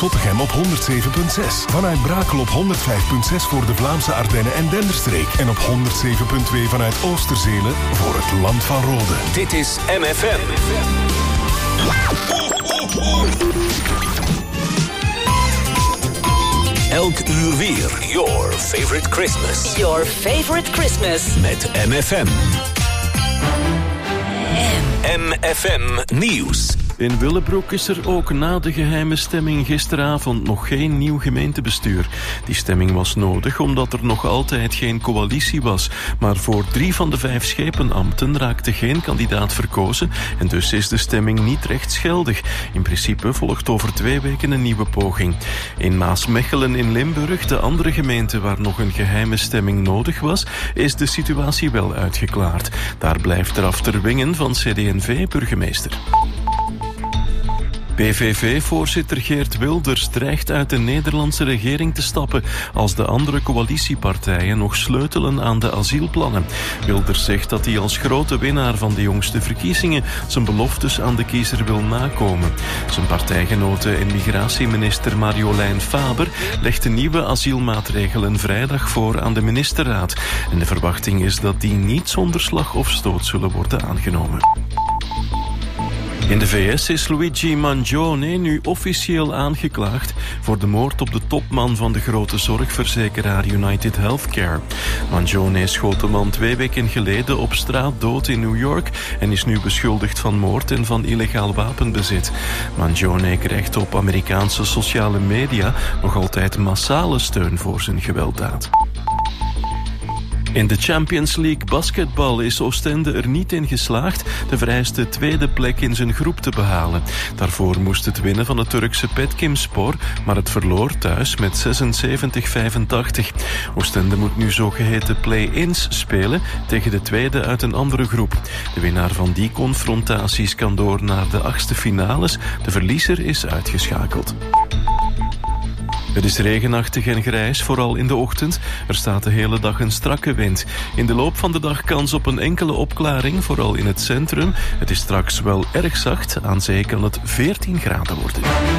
Zottegem op 107.6. Vanuit Brakel op 105.6 voor de Vlaamse Ardennen en Denderstreek. En op 107.2 vanuit Oosterzelen voor het Land van Rode. Dit is MFM. Elk uur weer. Your favorite Christmas. Your favorite Christmas. Met MFM. MFM Nieuws. In Willebroek is er ook na de geheime stemming gisteravond nog geen nieuw gemeentebestuur. Die stemming was nodig omdat er nog altijd geen coalitie was. Maar voor 3 van de 5 schepenambten raakte geen kandidaat verkozen en dus is de stemming niet rechtsgeldig. In principe volgt over 2 weken een nieuwe poging. In Maasmechelen in Limburg, de andere gemeente waar nog een geheime stemming nodig was, is de situatie wel uitgeklaard. Daar blijft Raf ter Wingen van CD&V burgemeester. PVV-voorzitter Geert Wilders dreigt uit de Nederlandse regering te stappen als de andere coalitiepartijen nog sleutelen aan de asielplannen. Wilders zegt dat hij als grote winnaar van de jongste verkiezingen zijn beloftes aan de kiezer wil nakomen. Zijn partijgenote en migratieminister Marjolein Faber legt de nieuwe asielmaatregelen vrijdag voor aan de ministerraad. En de verwachting is dat die niet zonder slag of stoot zullen worden aangenomen. In de VS is Luigi Mangione nu officieel aangeklaagd voor de moord op de topman van de grote zorgverzekeraar United Healthcare. Mangione schoot de man 2 weken geleden op straat dood in New York en is nu beschuldigd van moord en van illegaal wapenbezit. Mangione krijgt op Amerikaanse sociale media nog altijd massale steun voor zijn gewelddaad. In de Champions League basketbal is Oostende er niet in geslaagd de vereiste 2e plek in zijn groep te behalen. Daarvoor moest het winnen van het Turkse Petkimspor, maar het verloor thuis met 76-85. Oostende moet nu zogeheten play-ins spelen tegen de tweede uit een andere groep. De winnaar van die confrontaties kan door naar de 8e finales. De verliezer is uitgeschakeld. Het is regenachtig en grijs, vooral in de ochtend. Er staat de hele dag een strakke wind. In de loop van de dag kans op een enkele opklaring, vooral in het centrum. Het is straks wel erg zacht. Aan zee kan het 14 graden worden.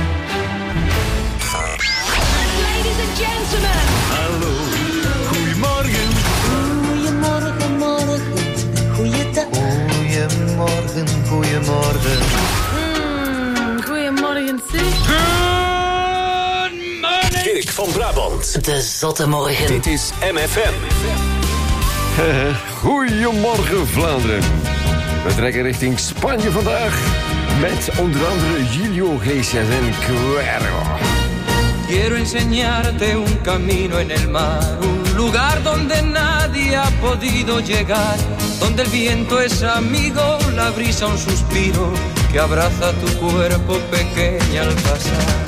Ladies and gentlemen. Hallo, goedemorgen. Goedemorgen, morgen. Goeiedag. Goedemorgen, goedemorgen. Goedemorgen, zeg. Dirk van Brabant. De zotte morgen. Dit is MFM. Goedemorgen Vlaanderen. We trekken richting Spanje vandaag met onder andere Julio Iglesias en Cuervo. Quiero enseñarte un camino en el mar, un lugar donde nadie ha podido llegar, donde el viento es amigo, la brisa un suspiro que abraza tu cuerpo pequeña al pasar.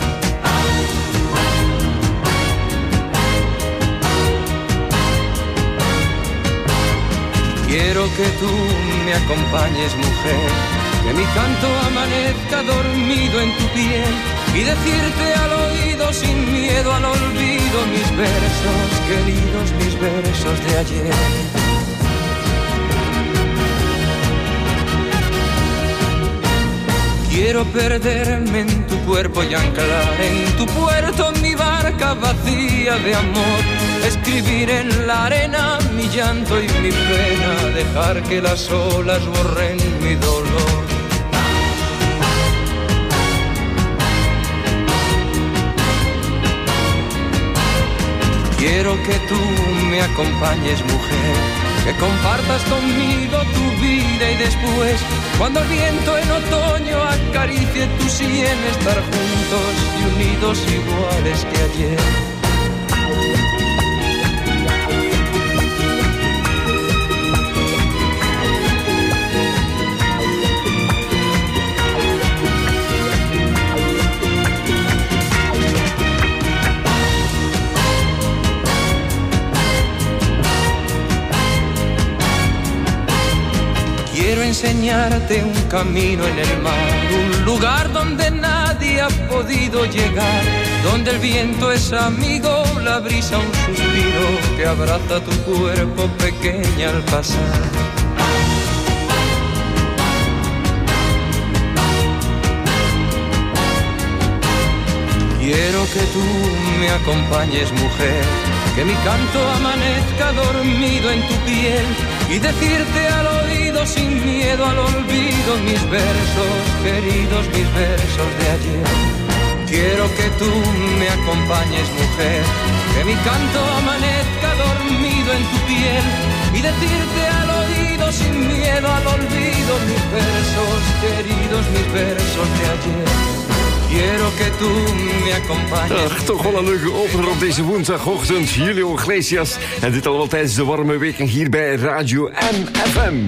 Quiero que tú me acompañes, mujer, que mi canto amanezca dormido en tu piel y decirte al oído sin miedo al olvido mis versos, queridos, mis versos de ayer. Quiero perderme en tu cuerpo y anclar en tu puerto mi barca vacía de amor. Escribir en la arena mi llanto y mi pena, dejar que las olas borren mi dolor. Quiero que tú me acompañes, mujer, que compartas conmigo tu vida y después, cuando el viento en otoño acaricie tu sien, estar juntos y unidos iguales que ayer. Quiero enseñarte un camino en el mar, un lugar donde nadie ha podido llegar, donde el viento es amigo, la brisa un suspiro que abraza tu cuerpo pequeña al pasar. Quiero que tú me acompañes, mujer, que mi canto amanezca dormido en tu piel y decirte al oído sin miedo al olvido mis versos queridos, mis versos de ayer. Quiero que tú me acompañes, mujer, que mi canto amanezca dormido en tu piel y decirte al oído sin miedo al olvido mis versos queridos, mis versos de ayer. Quiero que tú me acompañes. Ach, toch wel een leuke opener op deze woensdagochtend. Julio Iglesias. En dit allemaal tijdens de warme weken hier bij Radio MFM.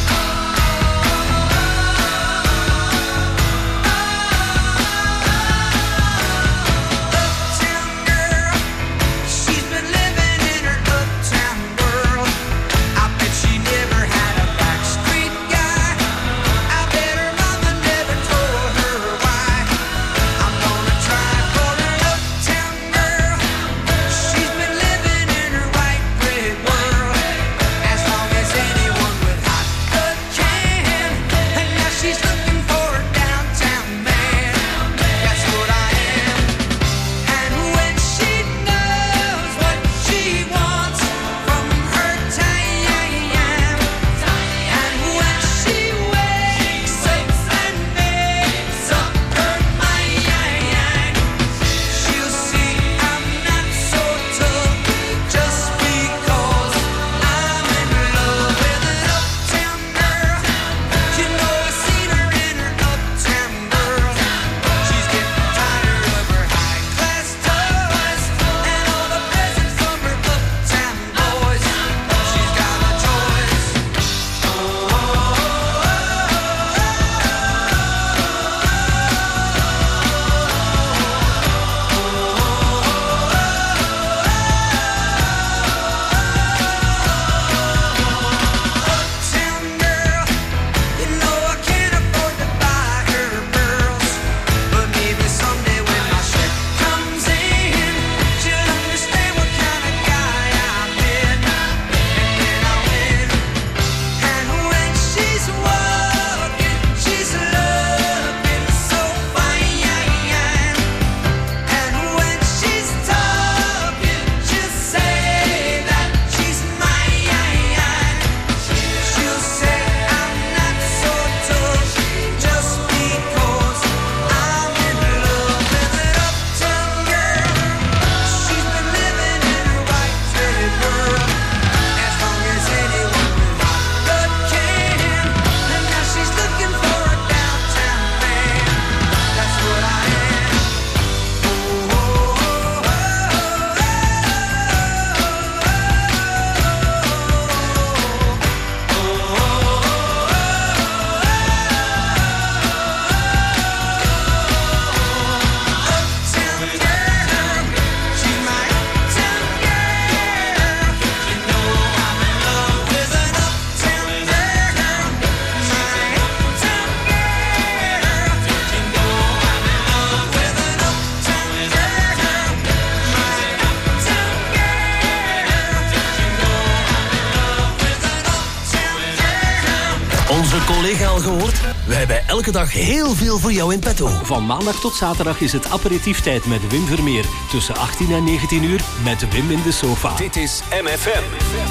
collega al gehoord? We hebben elke dag heel veel voor jou in petto. Van maandag tot zaterdag is het aperitieftijd met Wim Vermeer. Tussen 18 en 19 uur met Wim in de sofa. Dit is MFM.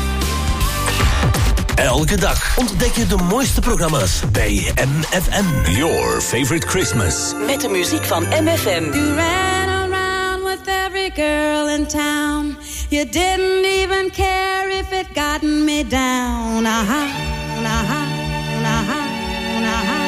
Elke dag ontdek je de mooiste programma's bij MFM. Your favorite Christmas. Met de muziek van MFM. You ran around with every girl in town. You didn't even care if it gotten me down. Aha, aha, aha, aha.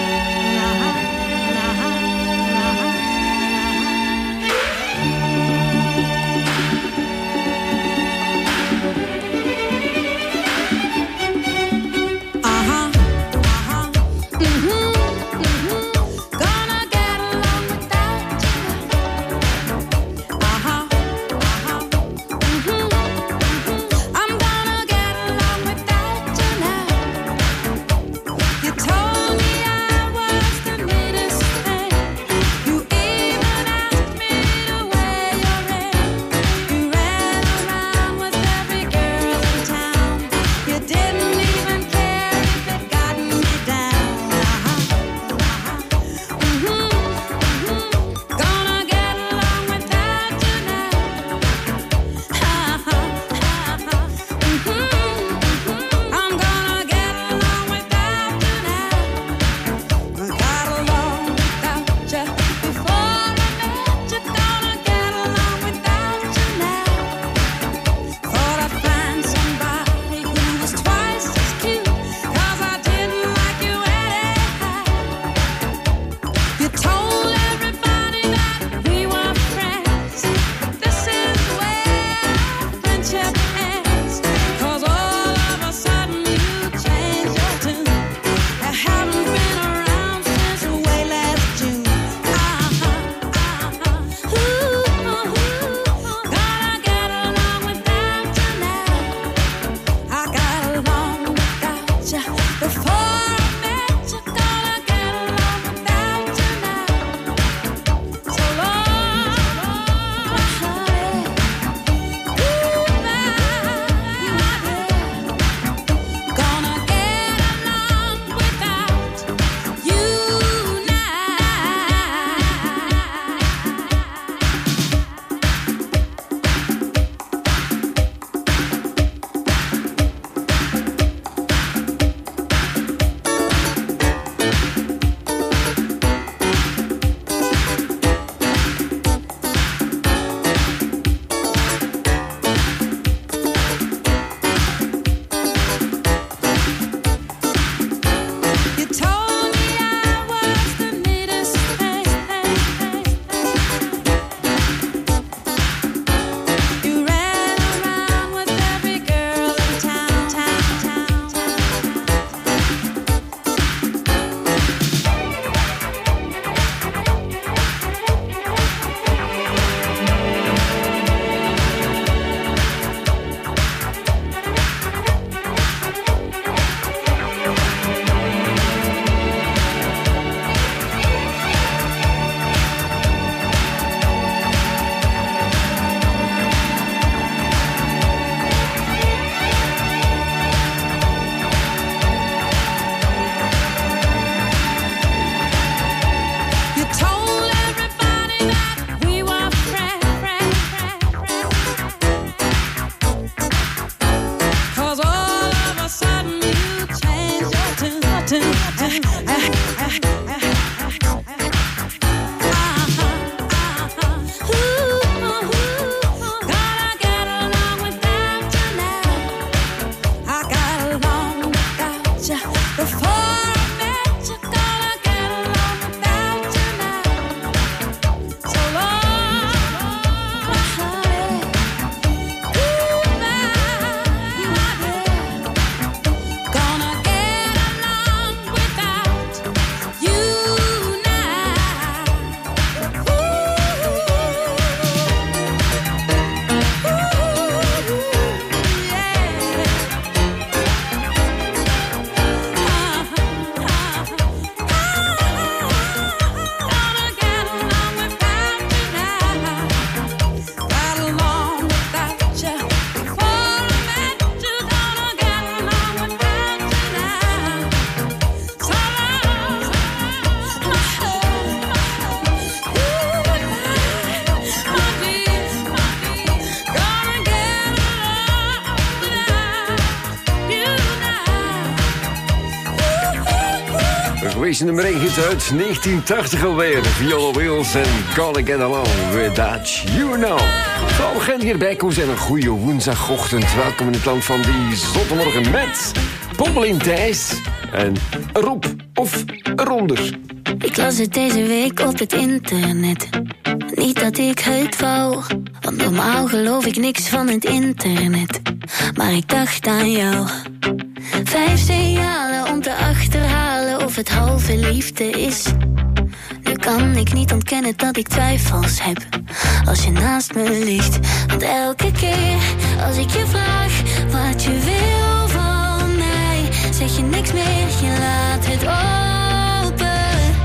Europese nummer 1 hit uit 1980 alweer. Viola Wills en Gonna Get Along Without You Know. Zo, we gaan hierbij komen en een goede woensdagochtend. Welkom in het land van die zondagmorgen met Pommelien Thijs en Rob of eronder. Ik las het deze week op het internet. Niet dat ik het wou, want normaal geloof ik niks van het internet. Maar ik dacht aan jou. 5 signalen om te achterhalen of het halve liefde is. Nu kan ik niet ontkennen dat ik twijfels heb als je naast me ligt. Want elke keer als ik je vraag wat je wil van mij, zeg je niks meer, je laat het open.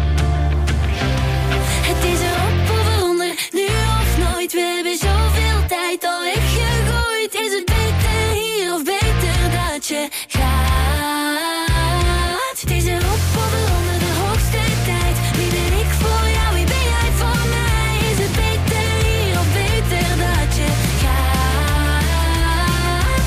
Het is erop of eronder, nu of nooit. We hebben zoveel tijd al weggegooid. Is het beter hier of beter dat je gaat? Het is erop of eronder, de hoogste tijd. Wie ben ik voor jou, wie ben jij voor mij? Is het beter hier of beter dat je gaat?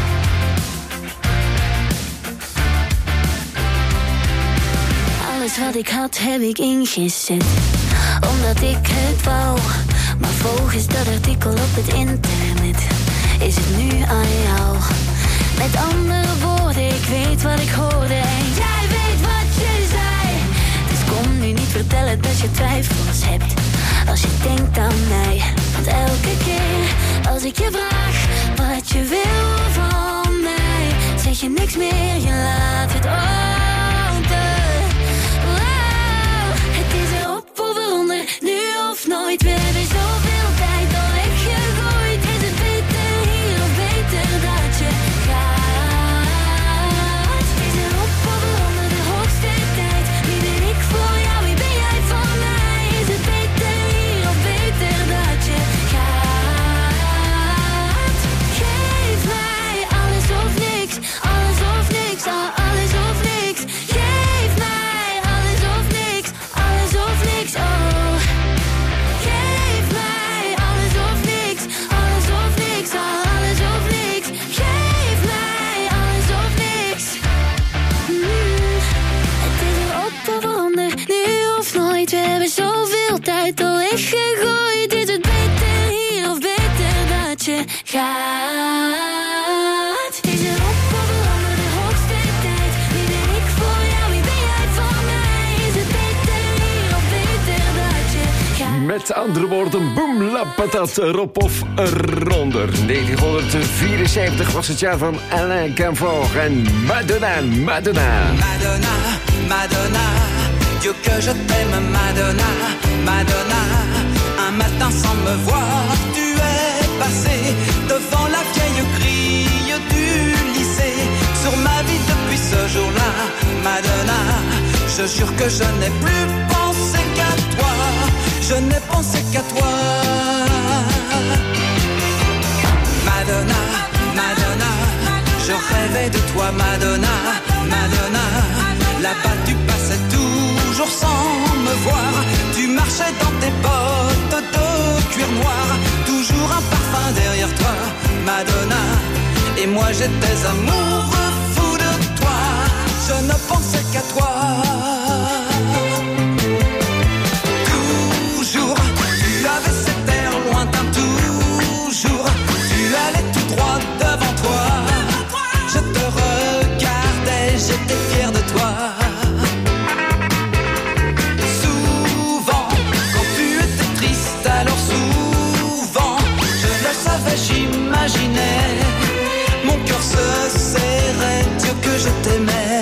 Alles wat ik had heb ik ingezet, omdat ik het wou. Maar volgens dat artikel op het internet is het nu aan jou. Met andere woorden, ik weet wat ik hoorde en jij weet wat je zei. Dus kom nu niet vertellen dat je twijfels hebt als je denkt aan mij. Want elke keer als ik je vraag wat je wil van mij, zeg je niks meer, je laat het open. Wow, het is erop of eronder, nu of nooit. We hebben zoveel tijd al weggegooid. Is het beter hier of beter dat je gaat? Is erop of eronder, de hoogste tijd. Wie ben ik voor jou, wie ben jij voor mij? Is het beter hier of beter dat je gaat? Geef mij alles of niks, alles of niks, alles of niks. Geef mij alles of niks, alles of niks, oh. Geef mij alles of niks, alles of niks, alles of niks. Geef mij alles of niks. Het is erop of eronder, nu of nooit. We hebben zoveel tijd al weggegooid. Is het beter hier of beter dat je gaat? Is erop of eronder, de hoogste tijd. Wie ben ik voor jou, wie ben jij voor mij? Is het beter hier of beter dat je gaat? Met andere woorden, boem la patat, erop of eronder. 1974 was het jaar van Alain Camfort en Madonna, Madonna. Madonna, Madonna, Dieu que je t'aime, Madonna, Madonna. Un matin sans me voir, tu es passée devant la vieille grille du lycée. Sur ma vie depuis ce jour-là, Madonna, je jure que je n'ai plus pensé qu'à toi. Je n'ai pensé qu'à toi. Madonna, Madonna, je rêvais de toi, Madonna, Madonna. Là-bas tu passais toujours sans me voir. Tu marchais dans tes bottes de cuir noir. Toujours un parfum derrière toi, Madonna. Et moi j'étais amoureux fou de toi. Je ne pensais qu'à toi. Toujours, tu avais cet air lointain, toujours. Tu allais tout droit devant toi. Je te regardais, j'étais fier de toi. Souvent, quand tu étais triste, alors souvent, je le savais, j'imaginais. Mon cœur se serrait, Dieu que je t'aimais.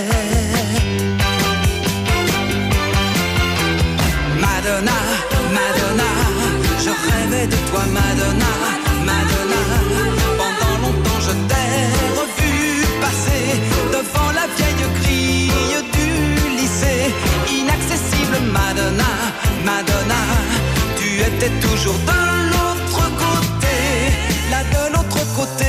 Madonna, Madonna, je rêvais de toi, Madonna, Madonna. Pendant longtemps je t'ai revu passer devant la vieille grille du lycée. Inaccessible, Madonna, Madonna. Tu étais toujours de l'autre côté, là de l'autre côté.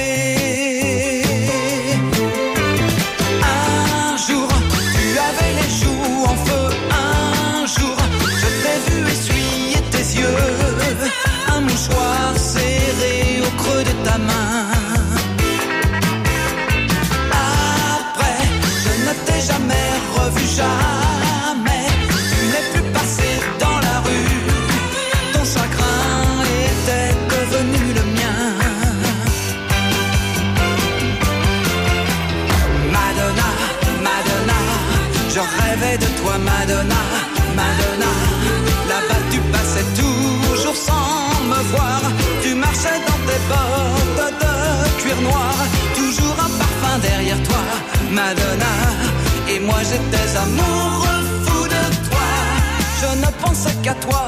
Un jour, tu avais les joues en feu. Un jour, je t'ai vu essuyer tes yeux. Un mouchoir serré au creux de ta main. Après, je ne t'ai jamais revu, jamais. Madonna, Madonna. Là-bas tu passais toujours sans me voir. Tu marchais dans tes bottes de cuir noir. Toujours un parfum derrière toi, Madonna. Et moi j'étais amoureux fou de toi. Je ne pensais qu'à toi.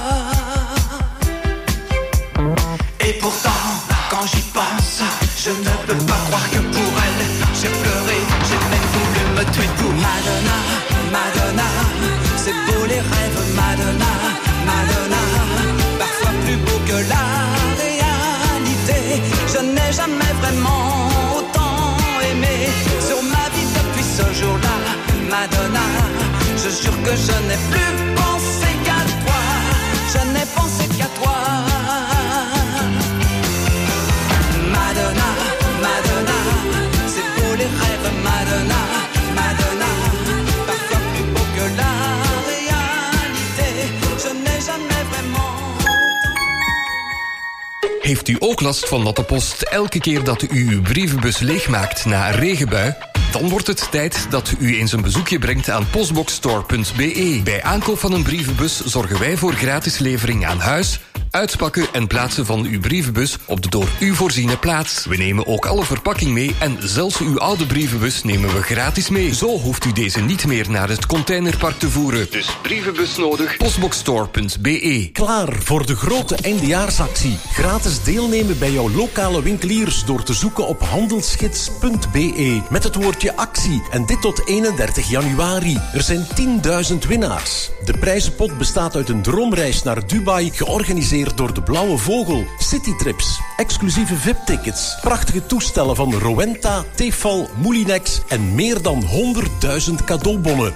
Et pourtant, quand j'y pense, je ne peux pas croire que pour elle, j'ai pleuré, j'ai même voulu me tuer pour Madonna, Madonna. C'est beau les rêves, Madonna, Madonna. Parfois plus beau que la réalité. Je n'ai jamais vraiment autant aimé sur ma vie depuis ce jour-là, Madonna. Je jure que je n'ai plus pensé qu'à toi. Je n'ai pensé qu'à toi. Madonna, Madonna, c'est beau les rêves, Madonna, Madonna. Parfois plus beau que la réalité. Je n'ai jamais vraiment. Heeft u ook last van natte post elke keer dat u uw brievenbus leegmaakt na een regenbui? Dan wordt het tijd dat u eens een bezoekje brengt aan postboxstore.be. Bij aankoop van een brievenbus zorgen wij voor gratis levering aan huis, uitpakken en plaatsen van uw brievenbus op de door u voorziene plaats. We nemen ook alle verpakking mee en zelfs uw oude brievenbus nemen we gratis mee. Zo hoeft u deze niet meer naar het containerpark te voeren. Dus brievenbus nodig, postboxstore.be. Klaar voor de grote eindejaarsactie. Gratis deelnemen bij jouw lokale winkeliers door te zoeken op handelsgids.be met het woordje actie. En dit tot 31 januari. Er zijn 10.000 winnaars. De prijzenpot bestaat uit een droomreis naar Dubai, georganiseerd door de Blauwe Vogel, citytrips, exclusieve VIP-tickets, prachtige toestellen van Rowenta, Tefal, Moulinex en meer dan 100.000 cadeaubonnen.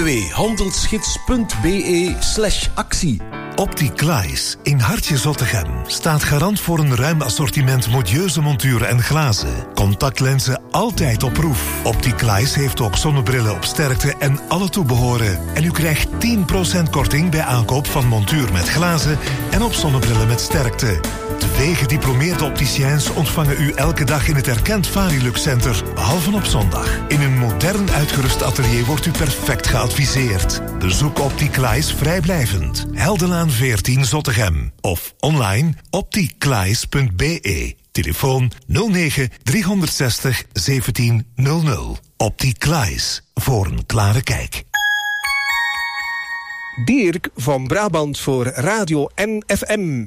www.handelsgids.be/actie. Opticlies in Hartje Zottegem staat garant voor een ruim assortiment modieuze monturen en glazen. Contactlenzen altijd op proef. Opticlies heeft ook zonnebrillen op sterkte en alle toebehoren. En u krijgt 10% korting bij aankoop van montuur met glazen en op zonnebrillen met sterkte. 2 gediplomeerde opticiens ontvangen u elke dag in het erkend Varilux Center, behalve op zondag. In een modern uitgerust atelier wordt u perfect geadviseerd. Bezoek Opticlies vrijblijvend. Heldenlaan 14 Zottegem. Of online opticlies.be. Telefoon 09 360 1700. Opticlies. Voor een klare kijk. Dirk van Brabant voor Radio NFM.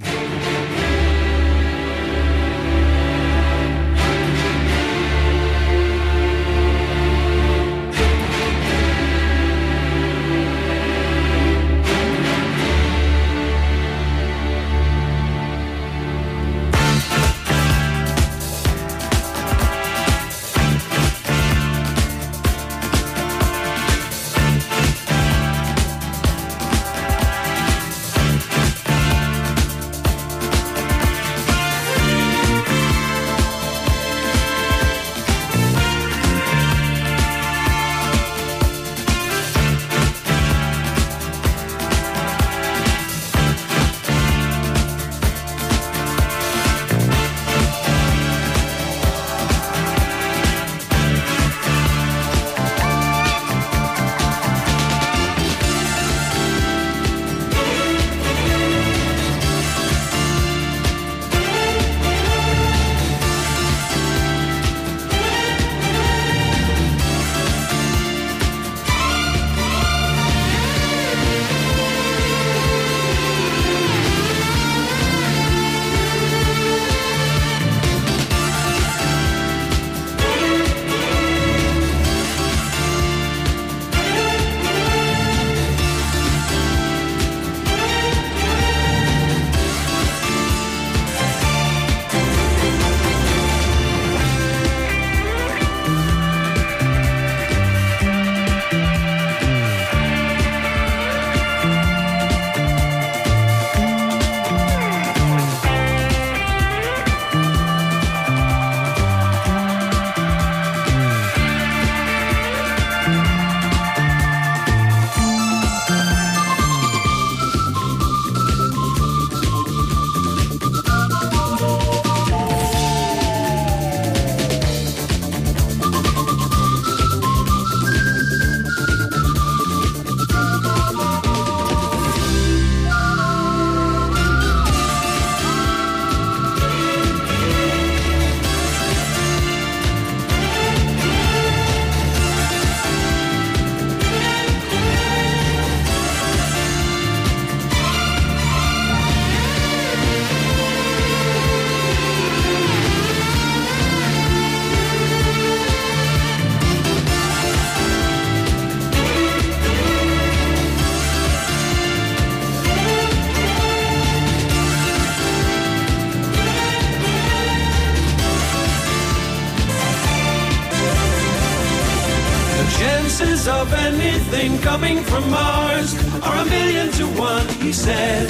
chances of anything coming from Mars are 1,000,000 to 1, he said.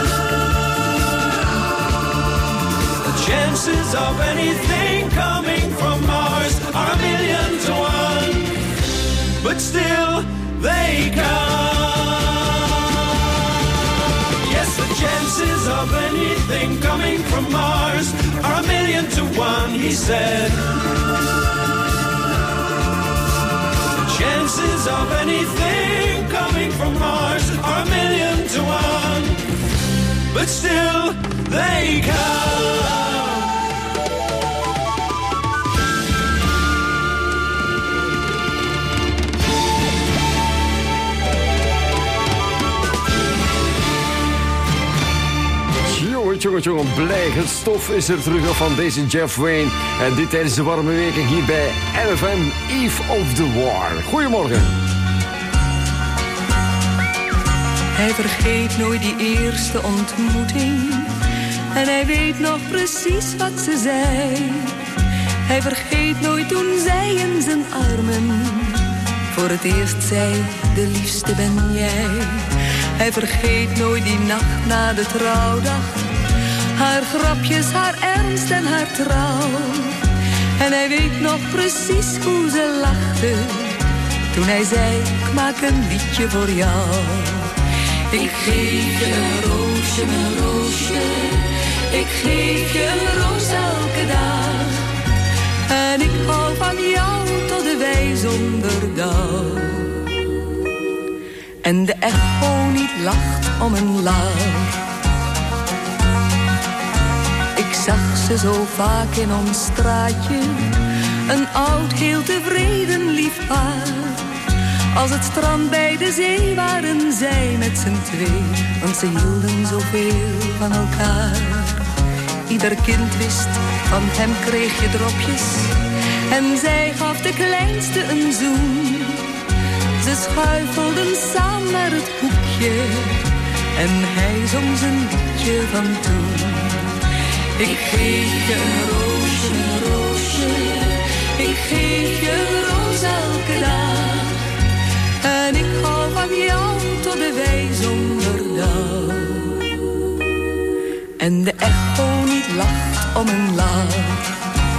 The chances of anything coming from Mars are 1,000,000 to 1, but still they come. Yes, the chances of anything coming from Mars are 1,000,000 to 1, he said. Chances of anything coming from Mars are 1,000,000 to 1, but still they come. Jongen, blij. Het stof is er terug van deze Jeff Wayne. En dit tijdens de warme weken hier bij MFM Eve of the War. Goedemorgen. Hij vergeet nooit die eerste ontmoeting. En hij weet nog precies wat ze zei. Hij vergeet nooit toen zij in zijn armen voor het eerst zei, de liefste ben jij. Hij vergeet nooit die nacht na de trouwdag. Haar grapjes, haar ernst en haar trouw. En hij weet nog precies hoe ze lachte toen hij zei, ik maak een liedje voor jou. Ik geef je een roosje, mijn roosje. Ik geef je een roos elke dag. En ik hou van jou tot de wijzonderdag. En de echo niet lacht om een lach. Ik zag ze zo vaak in ons straatje. Een oud, heel tevreden lief paar. Als het strand bij de zee waren zij met z'n twee. Want ze hielden zoveel van elkaar. Ieder kind wist, van hem kreeg je dropjes. En zij gaf de kleinste een zoen. Ze schuifelden samen naar het hoekje. En hij zong zijn liedje van toen. Ik geef je een roosje, een roosje. Ik geef je een roos elke dag. En ik hou van jou tot de wijzonderdag. En de echo niet lacht om een lach.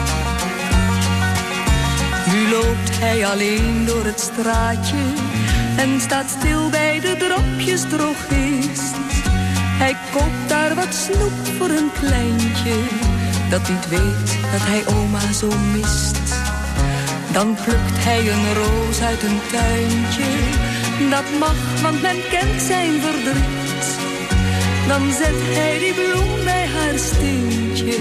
Nu loopt hij alleen door het straatje en staat stil bij de dropjes drogist. Hij koopt daar wat snoep voor een kleintje dat niet weet dat hij oma zo mist. Dan plukt hij een roos uit een tuintje. Dat mag, want men kent zijn verdriet. Dan zet hij die bloem bij haar steentje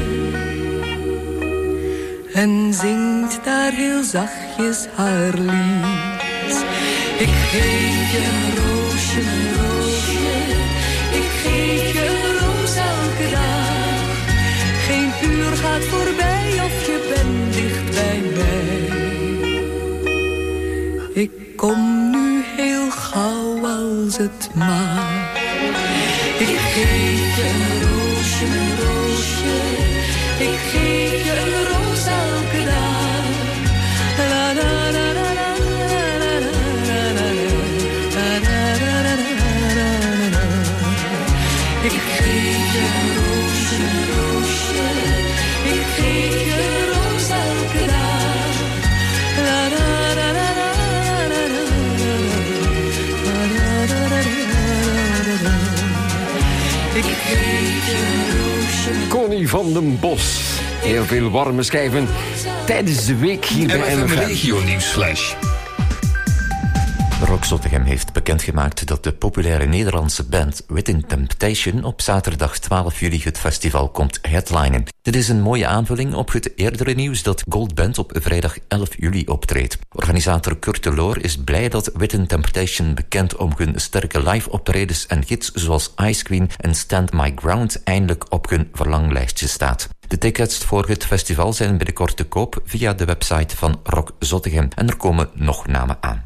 en zingt daar heel zachtjes haar lied. Ik geef je een roosje, een roosje. Ik geef je een roos elke dag. Geen uur gaat voorbij of je bent dicht bij mij. Ik kom nu heel gauw als het mag. Ik geef je een roosje, een roosje. Ik geef je een roos elke dag. La la la la la la la la la la. Ik geef je een roosje, een roosje. Ik geef je een roos elke dag. La la la la la la la. Ik geef je een roosje. Connie van den Bos. Heel veel warme schijven tijdens de week hier bij MFM Regio Nieuwsflash. Rock Zottegem heeft bekendgemaakt dat de populaire Nederlandse band Within Temptation op zaterdag 12 juli het festival komt headlinen. Dit is een mooie aanvulling op het eerdere nieuws dat Gold Band op vrijdag 11 juli optreedt. Organisator Kurt de Loor is blij dat Within Temptation bekend om hun sterke live-optredens en hits zoals Ice Queen en Stand My Ground eindelijk op hun verlanglijstje staat. De tickets voor het festival zijn binnenkort te koop via de website van Rock Zottegem en er komen nog namen aan.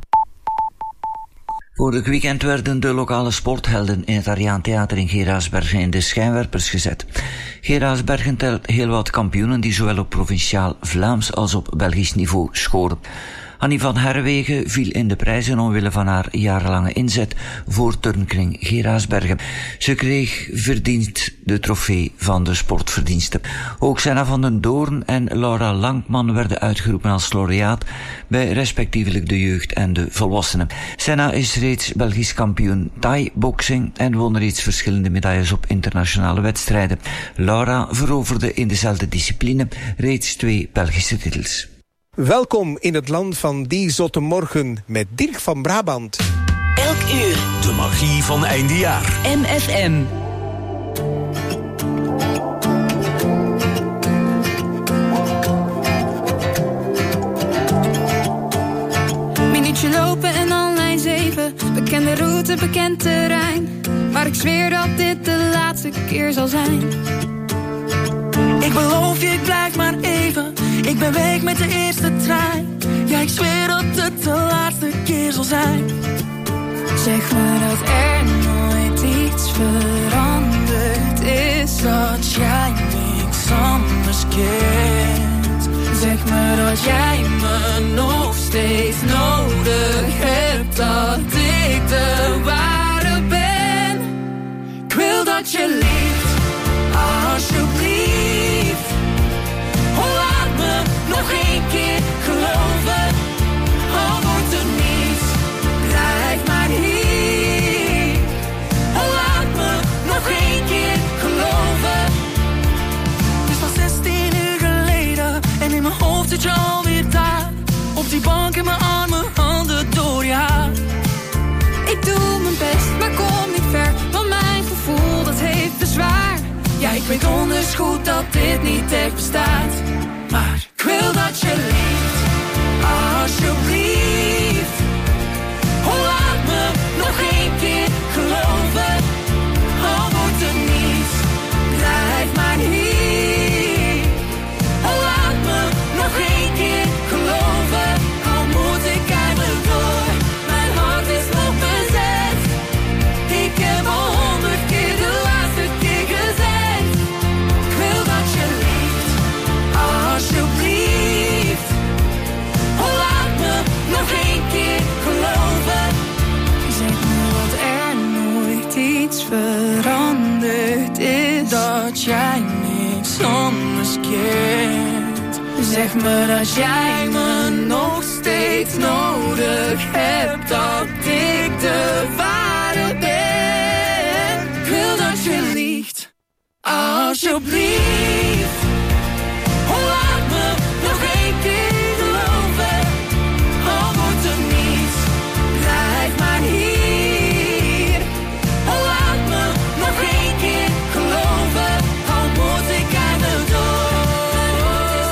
Vorig weekend werden de lokale sporthelden in het Ariaan Theater in Geraardsbergen in de schijnwerpers gezet. Geraardsbergen telt heel wat kampioenen die zowel op provinciaal Vlaams als op Belgisch niveau scoren. Annie van Herwegen viel in de prijzen omwille van haar jarenlange inzet voor turnkring Geraasbergen. Ze kreeg verdiend de trofee van de sportverdiensten. Ook Senna van den Doorn en Laura Langman werden uitgeroepen als laureaat bij respectievelijk de jeugd en de volwassenen. Senna is reeds Belgisch kampioen Thai-boxing en won reeds verschillende medailles op internationale wedstrijden. Laura veroverde in dezelfde discipline reeds 2 Belgische titels. Welkom in het land van die zotte morgen met Dirk van Brabant. Elk uur. De magie van eindejaar. MFM. Minuutje lopen en al lijn 7. Bekende route, bekend terrein. Maar ik zweer dat dit de laatste keer zal zijn. Ik beloof je, ik blijf maar even. Ik ben weg met de eerste trein. Ja, ik zweer dat het de laatste keer zal zijn. Zeg me dat er nooit iets veranderd is. Dat jij niks anders kent. Zeg me dat jij me nog steeds nodig hebt. Dat ik de ware ben. Ik wil dat je lief, alsjeblieft. Laat me nog 1 keer geloven. Al wordt er niets, blijf maar hier. Laat me nog 1 keer geloven. Het is al 16 uur geleden en in mijn hoofd zit je alweer daar. Op die bank in mijn armen, handen door je haar. Ik doe mijn best, maar kom niet ver, want mijn gevoel dat heeft bezwaar. Ja, ik weet donders goed dat dit niet echt bestaat. Maar ik wil dat je lief, alsjeblieft. Laat me nog 1 keer geloven. Al wordt er niets, blijf maar hier. Laat me nog 1 keer geloven. Al moet ik eindelijk door, mijn hart is nog bezet. Ik heb al 100 keer de laatste keer gezegd. Ik wil dat je lief, alsjeblieft. Laat me nog 1 keer geloven. Zeg me dat er nooit iets veranderd is. Dat jij niks anders kent. Zeg me dat jij me nog steeds nodig hebt. Dat ik de ware ben. Ik wil dat je liegt, alsjeblieft. Laat me nog 1 keer geloven. Al wordt er niets, blijf maar hier. Laat me nog 1 keer geloven. Al moet ik eindelijk door.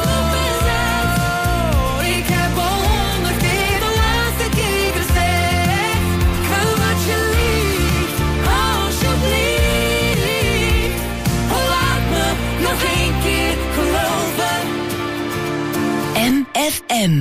Ik heb al 100 keer de laatste keer gezegd. Ik wil dat je liegt, alsjeblieft. Laat me nog 1 keer geloven. MFM.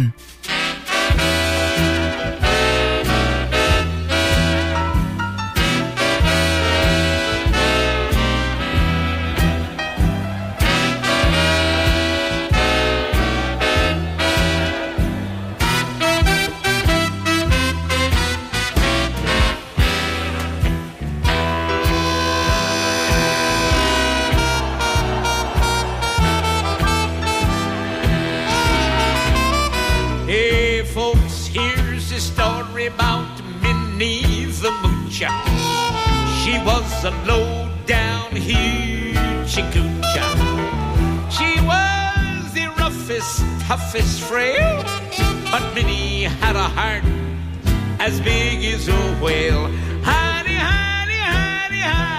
Hey folks, here's a story about Minnie the Moocher. She was a low-down hoochie-coocher. She was the roughest, toughest frail, but Minnie had a heart as big as a whale. Honey, honey, honey, honey.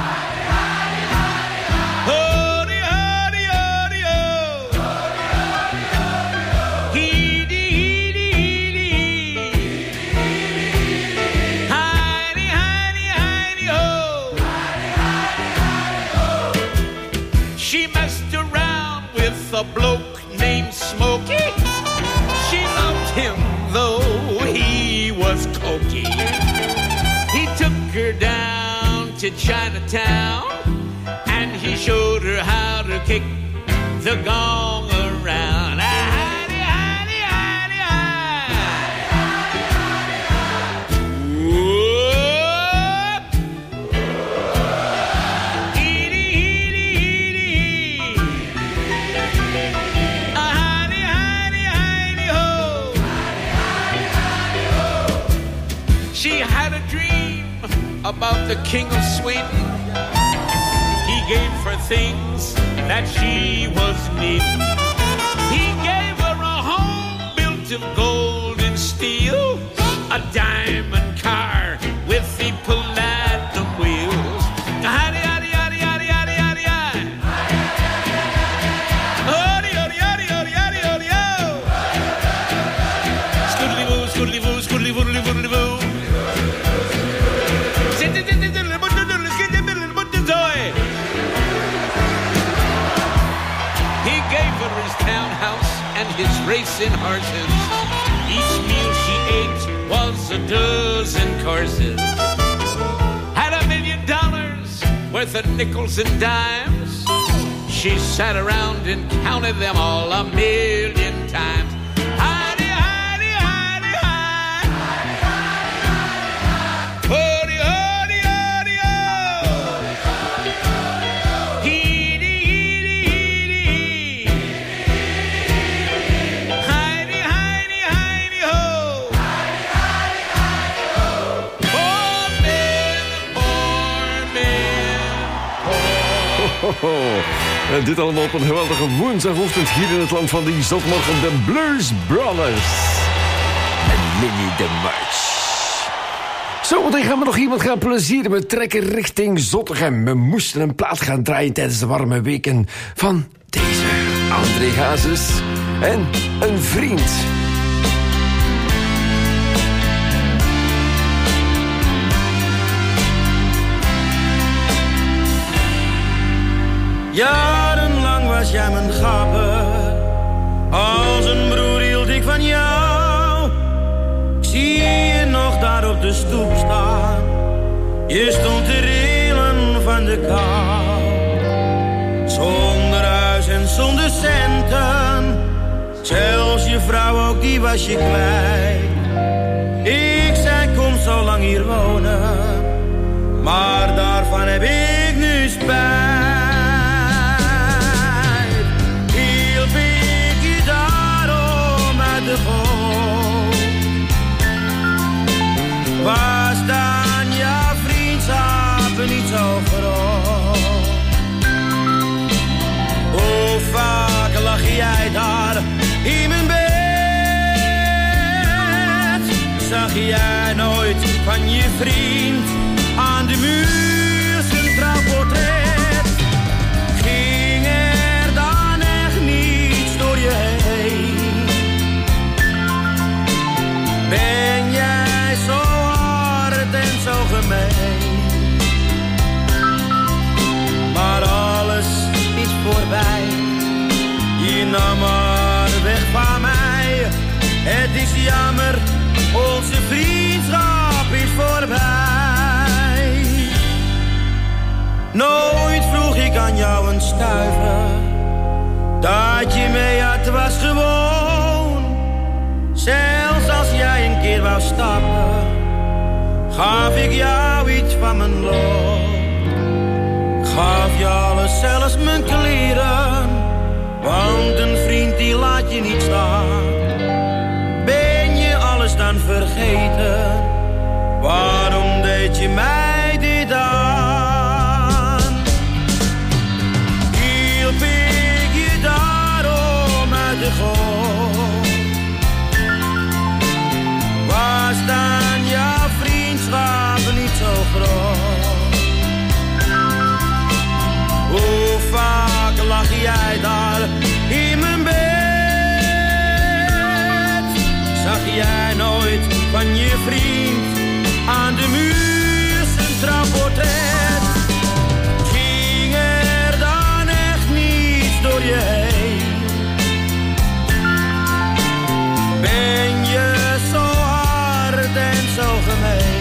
A bloke named Smokey. She loved him though he was cokey. He took her down to Chinatown and he showed her how to kick the gong around. Hidey, hidey, hidey, hidey. about the King of Sweden. He gave her things that she was needing. He gave her a home built of gold and steel, a diamond car with the platinum wheels. Howdy, howdy, howdy, howdy, howdy, howdy, howdy. Howdy, howdy, howdy, howdy, howdy, howdy, ho. Scoodly-woo, scoodly-woo, scoodly-woodly, woodly-woo. He gave her his townhouse and his racing horses. Each meal she ate was a dozen courses. Had $1 million worth of nickels and dimes. She sat around and counted them all 1,000,000 times. Hidey, hidey, hidey, hidey. Hody, hody, hody, ho. Heedy, heedy, heedy, hee. Hidey, hidey, hidey, ho. Poor man, poor man. En dit allemaal op een geweldige woensdagochtend hier in het land van die zotmorgen, de Blues Brothers. En Minnie de March. Zometeen gaan we nog iemand gaan plezieren. We trekken richting Zottegem. We moesten een plaat gaan draaien tijdens de warme weken van deze André Hazes en een vriend. Jarenlang was jij mijn gapper, als een broer hield ik van jou. Ik zie je nog daar op de stoep staan, je stond te rillen van de kou. Zonder huis en zonder centen, zelfs je vrouw ook die was je kwijt. Ik zei kom zo lang hier wonen, maar daarvan heb ik nu spijt. Was dan jouw vriendschappen niet zo groot? Hoe vaak lag jij daar in mijn bed? Zag jij nooit van je vriend aan de muur zijn trouwportret? Ging er dan echt niets door je heen? Ben jij zo hard en zo gemeen? Maar alles is voorbij. Je nam maar weg van mij. Het is jammer, onze vriendschap is voorbij. Nooit vroeg ik aan jou een stuiver. Dat je mee had was gewoon. Zelfs als jij een keer wou stappen, gaf ik jou iets van mijn loon. Gaf je alles, zelfs mijn kleren, want een vriend die laat je niet staan. Ben je alles dan vergeten? Waarom deed je mij dit aan? Hielp ik je daarom uit de goot? Was dan jouw vriendschap niet zo groot? Hoe vaak lag jij daar in mijn bed? Zag jij nooit van je vriend aan de muur zijn trouwportret? Ging er dan echt niets door je heen? Ben je zo hard en zo gemeen?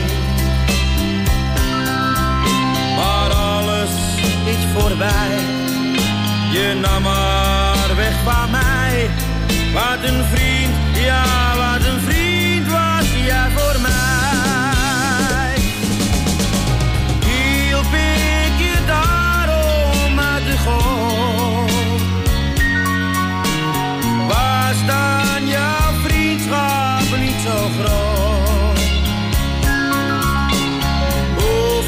Maar alles is voorbij. Je nam maar weg van mij. Wat een vriend, ja wat een vriend was jij voor mij. Hielp ik je daarom uit de goot? Was dan jouw vriendschap niet zo groot? Hoe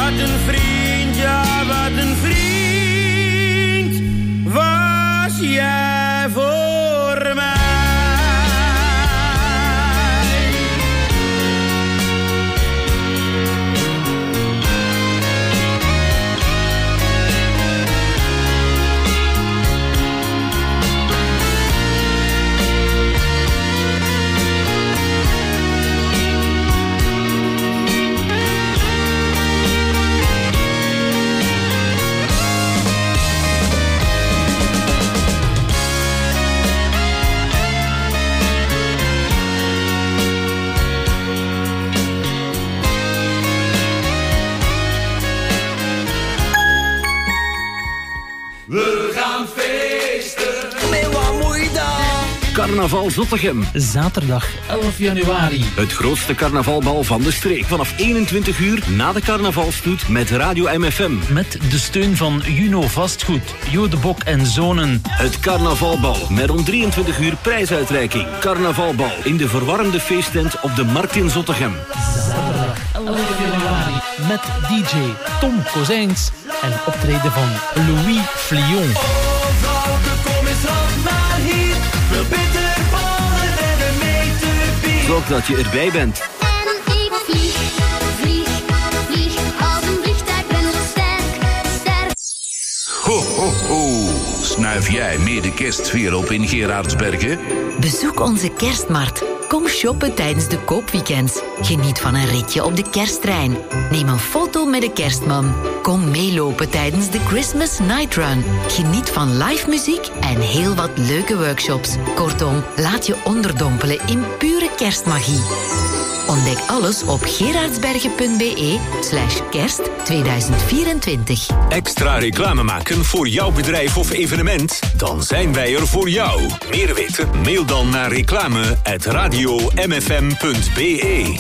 Wat een vriend, ja, wat een vriend was jij voor mij. Carnaval Zottegem. Zaterdag 11 januari. Het grootste carnavalbal van de streek. Vanaf 21 uur na de carnavalstoet met Radio MFM. Met de steun van Juno Vastgoed, Jo de Bok en Zonen. Het carnavalbal met om 23 uur prijsuitreiking. Carnavalbal in de verwarmde feesttent op de Markt in Zottegem. Zaterdag 11 januari. Met DJ Tom Kozijns en optreden van Louis Flion. Zorg dat je erbij bent. En ik vlieg, vlieg, vlieg. Als een vliegtuig ben zo sterk. Ho, ho, ho. Snuif jij meer de kerstsfeer op in Gerardsbergen? Bezoek onze kerstmarkt. Kom shoppen tijdens de koopweekends. Geniet van een ritje op de kersttrein. Neem een foto met de kerstman. Kom meelopen tijdens de Christmas Night Run. Geniet van live muziek en heel wat leuke workshops. Kortom, laat je onderdompelen in pure kerstmagie. Ontdek alles op gerardsbergen.be/kerst 2024. Extra reclame maken voor jouw bedrijf of evenement? Dan zijn wij er voor jou. Meer weten? Mail dan naar reclame@radiomfm.be.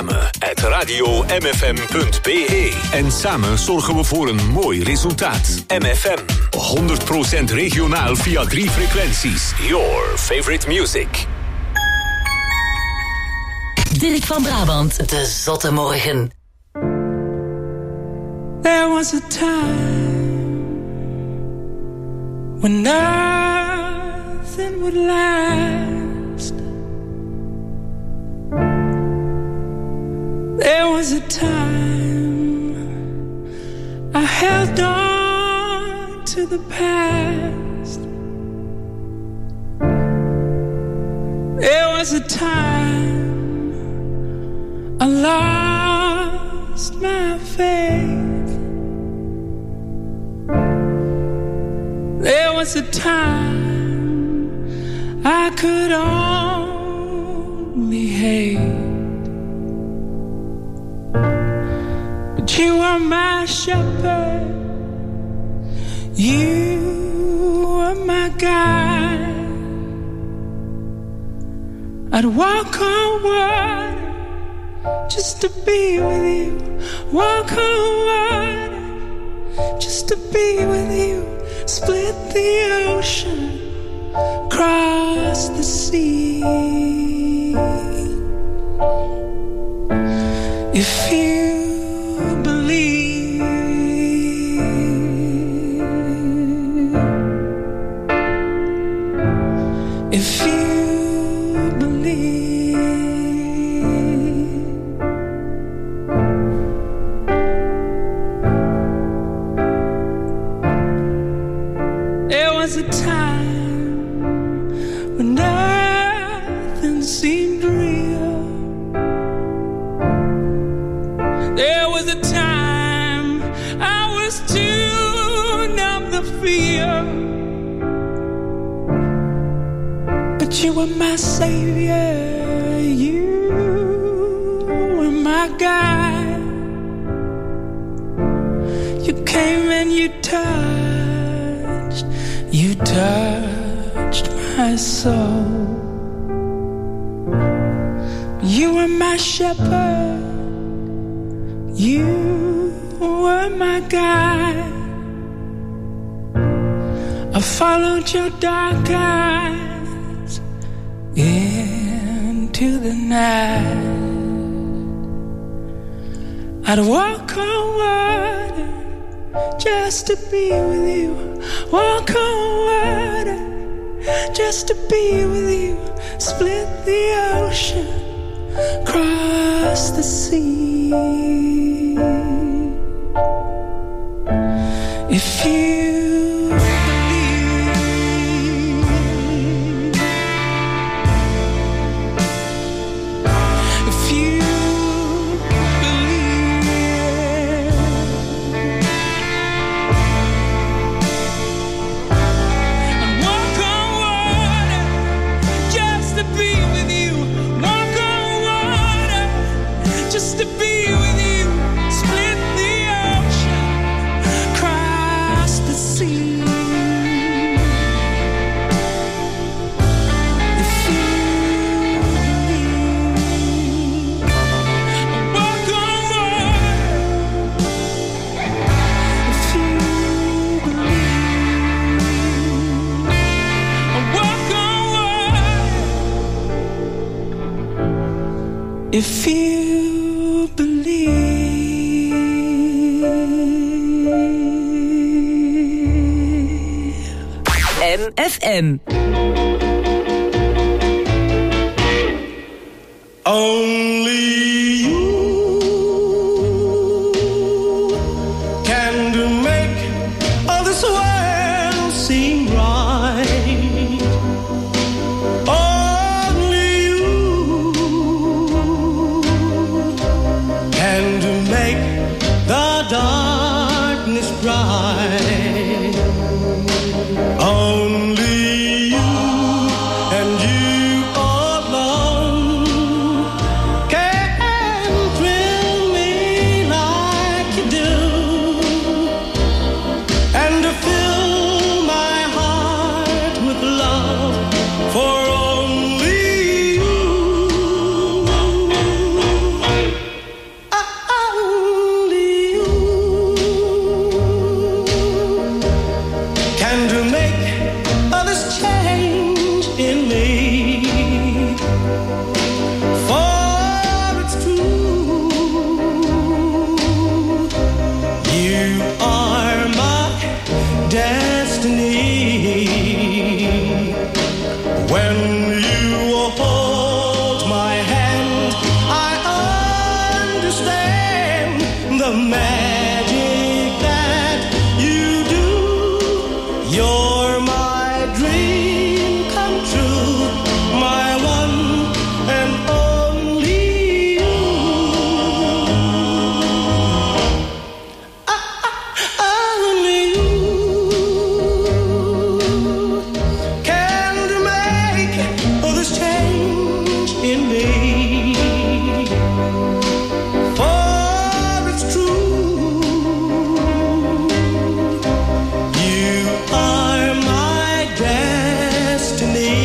Reclame@radiomfm.be. En samen zorgen we voor een mooi resultaat. MFM. 100% regionaal via 3 frequenties. Your favorite music. Dirk van Brabant, de Zotte Morgen. There was a time when nothing would last. There was a time I held on to the past. There was a time I lost my faith. There was a time I could only hate. But you are my shepherd, you are my guide. I'd walk on water just to be with you. Walk on water just to be with you. Split the ocean, cross the sea. If you believe, if you a time when nothing seemed real. There was a time I was too numb to feel. But you were my savior, you were my guide. You came and you touched my soul. You were my shepherd, you were my guide. I followed your dark eyes into the night. I'd walk on water just to be with you. Walk on water just to be with you. Split the ocean, cross the sea. If you if you believe. MFM. Only you can make all this world seem right. Only you can make the darkness bright. Only you and you alone can thrill me like you do, and to fill my heart with love for only you. Only you can make all this change in me. For it's true, you are my destiny. When you hold my hand, I understand the magic that you do. You're my dream come true, my one and only you. Only you can make all this change in me. For it's true, you are my destiny.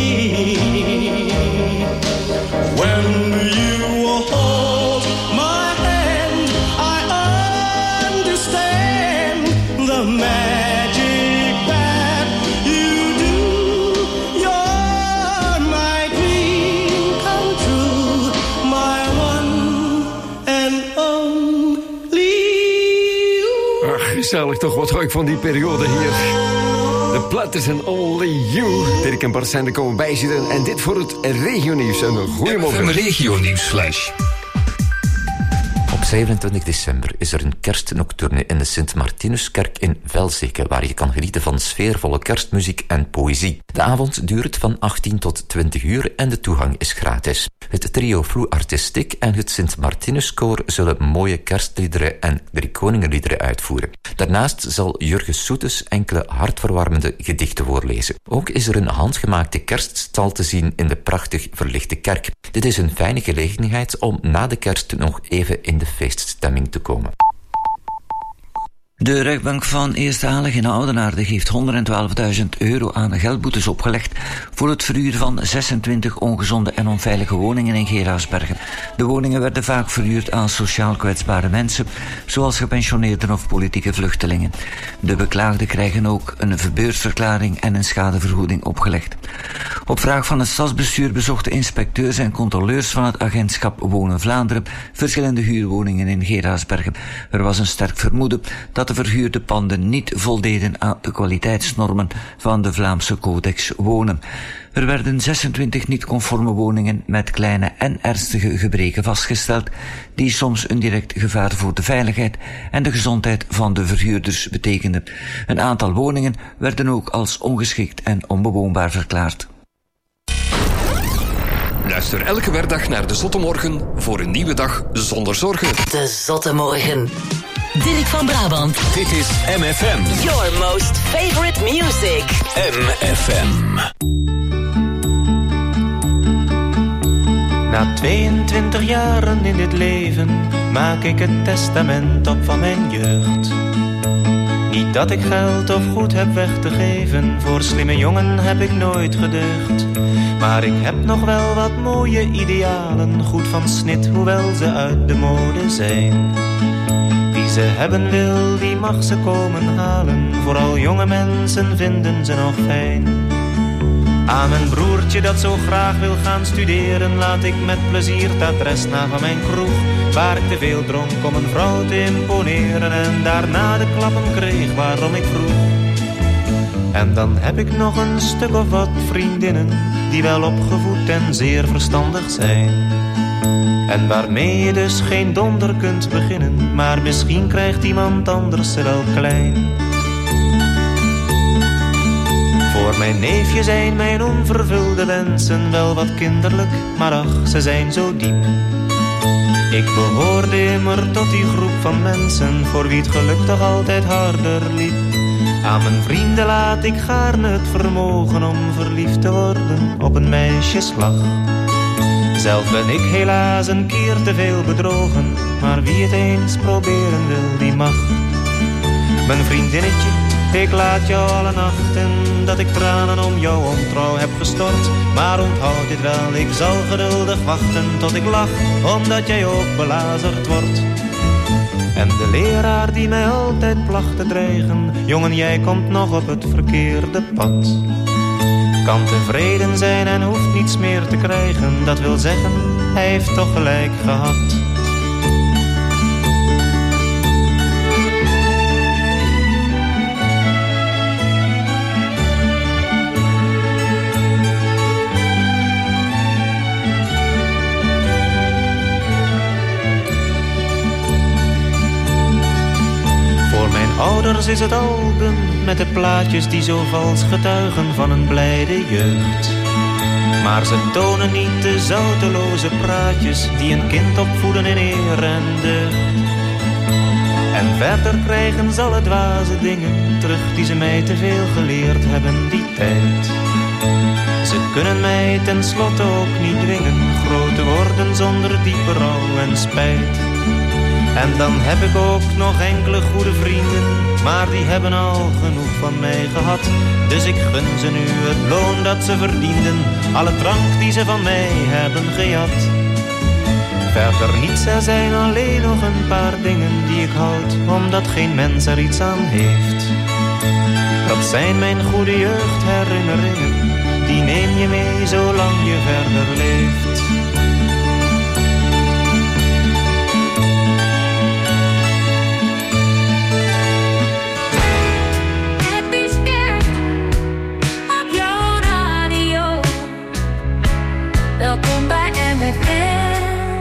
When you hold my hand, I understand the magic that you do. You're my dream come true, my one and only you. Ach, gezellig toch, wat hoor ik van die periode hier. De platters en Only You. Dirk en Bart zijn er komen bijzitten. En dit voor het regionieuws. Een goeiemorgen. Een regionieuwsflash. Op 27 december is er een kerstnocturne in de Sint-Martinuskerk in Velzeke, waar je kan genieten van sfeervolle kerstmuziek en poëzie. De avond duurt van 18 tot 20 uur en de toegang is gratis. Het trio Vloe Artistiek en het Sint-Martinuskoor zullen mooie kerstliederen en Drie Koningenliederen uitvoeren. Daarnaast zal Jurgen Soetes enkele hartverwarmende gedichten voorlezen. Ook is er een handgemaakte kerststal te zien in de prachtig verlichte kerk. Dit is een fijne gelegenheid om na de kerst nog even in de feeststemming te komen. De rechtbank van Eerste Halig in Oudenaarde heeft €112.000 aan geldboetes opgelegd voor het verhuur van 26 ongezonde en onveilige woningen in Geraardsbergen. De woningen werden vaak verhuurd aan sociaal kwetsbare mensen, zoals gepensioneerden of politieke vluchtelingen. De beklaagden krijgen ook een verbeursverklaring en een schadevergoeding opgelegd. Op vraag van het stadsbestuur bezochten inspecteurs en controleurs van het agentschap Wonen Vlaanderen verschillende huurwoningen in Geraardsbergen. Er was een sterk vermoeden dat de verhuurde panden niet voldeden aan de kwaliteitsnormen van de Vlaamse Codex Wonen. Er werden 26 niet-conforme woningen met kleine en ernstige gebreken vastgesteld, die soms een direct gevaar voor de veiligheid en de gezondheid van de verhuurders betekenden. Een aantal woningen werden ook als ongeschikt en onbewoonbaar verklaard. Luister elke werkdag naar De Zotte Morgen voor een nieuwe dag zonder zorgen. De Zotte Morgen. Dirk van Brabant. Dit is MFM. Your most favorite music. MFM. Na 22 jaren in dit leven maak ik het testament op van mijn jeugd. Niet dat ik geld of goed heb weg te geven, voor slimme jongen heb ik nooit gedeugd. Maar ik heb nog wel wat mooie idealen, goed van snit, hoewel ze uit de mode zijn. Wie ze hebben wil, die mag ze komen halen, vooral jonge mensen vinden ze nog fijn. Aan mijn broertje dat zo graag wil gaan studeren, laat ik met plezier het adres na van mijn kroeg, waar ik te veel dronk om een vrouw te imponeren en daarna de klappen kreeg waarom ik vroeg. En dan heb ik nog een stuk of wat vriendinnen, die wel opgevoed en zeer verstandig zijn. En waarmee je dus geen donder kunt beginnen, maar misschien krijgt iemand anders ze wel klein. Voor mijn neefje zijn mijn onvervulde wensen wel wat kinderlijk, maar ach, ze zijn zo diep. Ik behoorde immer tot die groep van mensen, voor wie het geluk toch altijd harder liep. Aan mijn vrienden laat ik gaarne het vermogen om verliefd te worden op een meisjeslag. Zelf ben ik helaas een keer te veel bedrogen, maar wie het eens proberen wil, die mag. Mijn vriendinnetje, ik laat jou alle nachten, dat ik tranen om jouw ontrouw heb gestort. Maar onthoud dit wel, ik zal geduldig wachten tot ik lach, omdat jij ook belazerd wordt. En de leraar die mij altijd placht te dreigen, jongen, jij komt nog op het verkeerde pad. Kan tevreden zijn en hoeft niets meer te krijgen, dat wil zeggen, hij heeft toch gelijk gehad. Ouders is het album met de plaatjes die zo vals getuigen van een blijde jeugd. Maar ze tonen niet de zouteloze praatjes die een kind opvoeden in eer en deugd. En verder krijgen ze alle dwaze dingen terug die ze mij te veel geleerd hebben die tijd. Ze kunnen mij tenslotte ook niet dwingen groot te worden zonder diepe rouw en spijt. En dan heb ik ook nog enkele goede vrienden, maar die hebben al genoeg van mij gehad. Dus ik gun ze nu het loon dat ze verdienden, alle drank die ze van mij hebben gejat. Verder niets, er zijn alleen nog een paar dingen die ik houd, omdat geen mens er iets aan heeft. Dat zijn mijn goede jeugdherinneringen, die neem je mee zolang je verder leeft. Welkom bij MFM.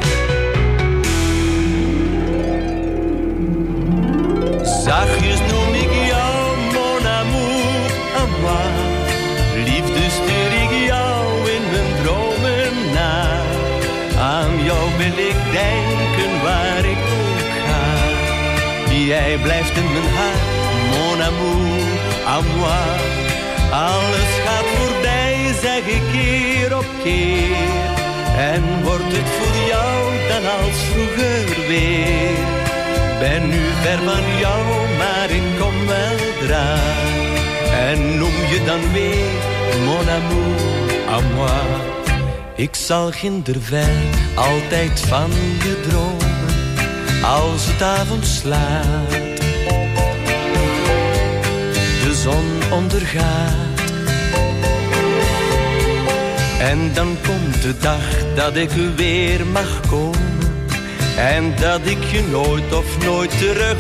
Zachtjes noem ik jou mon amour à moi. Liefde stuur ik jou in mijn dromen na. Aan jou wil ik denken waar ik ook ga. Jij blijft in mijn hart, mon amour à moi. Alles gaat voorbij, zeg ik keer op keer. En wordt het voor jou dan als vroeger weer. Ben nu ver van jou, maar ik kom weldra. En noem je dan weer mon amour à moi. Ik zal ginderver altijd van je dromen, als het avond slaat, de zon ondergaat. En dan komt de dag dat ik weer mag komen, en dat ik je nooit of nooit terug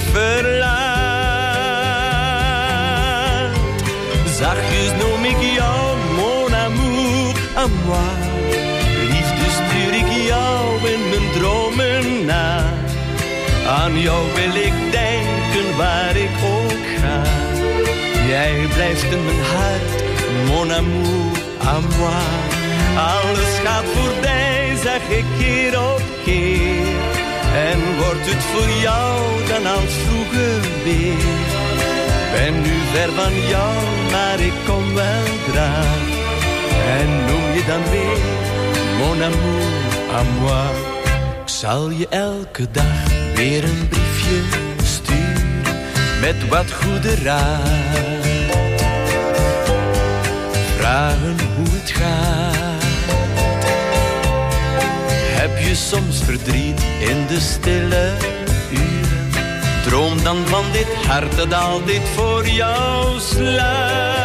verlaat. Zachtjes noem ik jou mon amour à moi. Liefde stuur ik jou in mijn dromen na. Aan jou wil ik denken waar ik ook ga. Jij blijft in mijn hart, mon amour à moi. Alles gaat voorbij, zeg ik keer op keer. En wordt het voor jou dan als vroeger weer. Ben nu ver van jou, maar ik kom weldra. En noem je dan weer mon amour à moi. Ik zal je elke dag weer een briefje sturen met wat goede raad. Vragen hoe het gaat. Heb je soms verdriet in de stille uren? Droom dan van dit hart dat altijd voor jou slaat.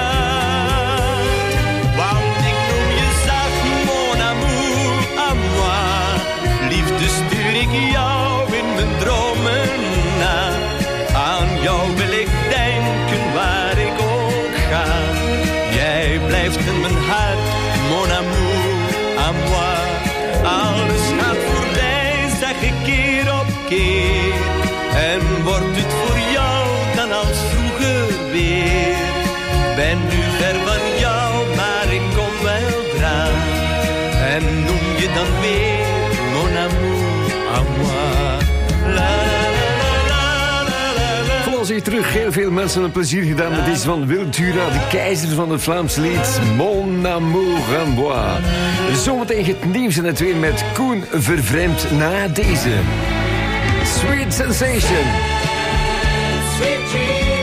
Want ik noem je zacht mon amour à moi. Liefde stuur ik jou in mijn dromen na. Aan jou wil ik denken waar ik ook ga. Jij blijft in mijn hart, mon amour à moi. Alles gaat voorbij, zeg ik keer op keer. En wordt het voor jou dan als vroeger weer. Ben nu ver van jou, maar ik kom weldra. En noem je dan weer mon amour à moi. La, Hier terug, heel veel mensen een plezier gedaan met deze van Wiltura, de keizer van het Vlaamse lied Mon amour à moi. Zometeen het nieuws en het weer met Koen vervreemd na deze Sweet Sensation. Sweet dreams.